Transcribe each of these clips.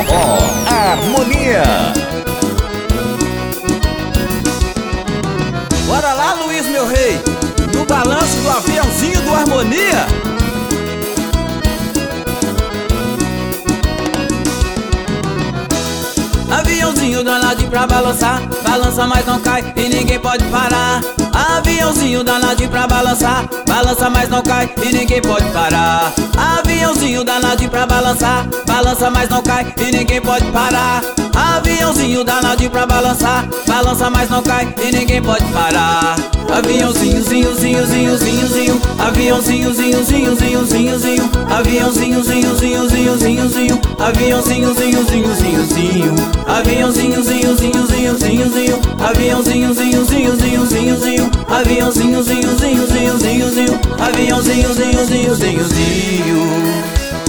Harmonia. Bora lá, Luiz, meu rei, no balanço do aviãozinho do Harmonia. Aviãozinho danadinho pra balançar, balança mas não cai e ninguém pode parar. Aviãozinho danadinho pra balançar, balança mas não cai e ninguém pode parar. Aviãozinho danadinho pra balançar, balança mas não cai e ninguém pode parar. Aviãozinho danadinho pra balançar, balança mas não cai e ninguém pode parar. Aviãozinho, zinho, zinho, zinho, zinho, zinho. Aviãozinho, zinho, zinho, zinho, zinho, zinho. Aviãozinho, zinho, zinho, zinho, zinho, zinho. Aviãozinho, zinho, zinho, zinho, zinho. Aviãozinho, zinho, zinho, zinho, zinho, zinho. Aviãozinho, zinho, zinho, zinho, zinho, zinho. Aviãozinho, zinho, zinho, zinho, zinho, zinho. Aviãozinho, zinho, zinho, zinho, zinho.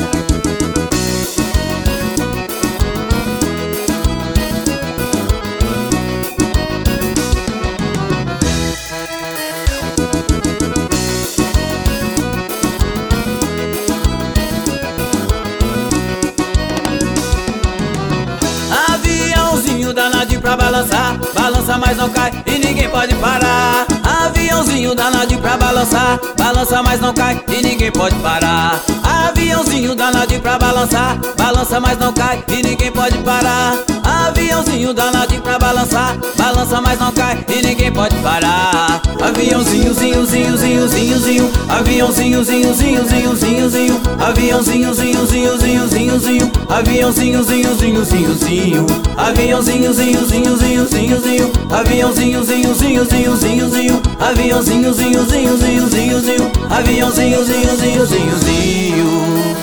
Aviãozinho danadinho pra balançar, balança mas não cai e ninguém pode parar. Aviãozinho danadinho pra balançar, balança mas não cai e ninguém pode parar. Aviãozinho danadinho pra balançar, balança mas não cai e ninguém pode parar. Aviãozinho danadinho pra balançar, balança mas não cai e ninguém pode parar. Aviãozinho, zinho, zinho, zinho, zinho, zinho. Aviãozinho, zinho, zinho, zinho, zinho, zinho. Aviãozinho, zinho, zinho, zinho, zinho, zinho. Aviãozinho, zinho, zinho, zinho, zinho. Aviãozinho, zinho, zinho, zinho, zinho, zinho. Aviãozinho, zinho, zinho, zinho, zinho, zinho. Aviãozinho, zinho, zinho, zinho, zinho, zinho. Aviãozinho, zinho, zinho, zinho, zinho.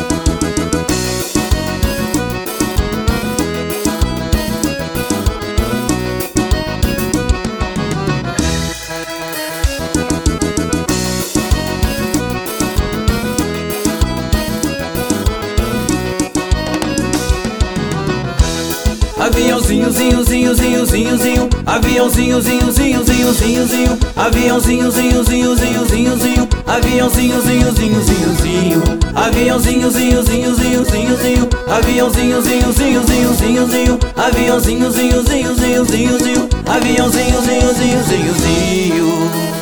Aviãozinho, zinho, zinho, zinho, zinho, zinho. Aviãozinho, zinho, zinho, zinho, zinho, zinho. Aviãozinho, zinho, zinho, zinho, zinho, zinho. Aviãozinho, zinho, zinho, zinho, zinho. Aviãozinho, zinho, zinho, zinho, zinho, zinho. Aviãozinho, zinho, zinho, zinho, zinho, zinho. Aviãozinho, zinho, zinho, zinho, zinho, zinho. Aviãozinho, zinho, zinho, zinho, zinho.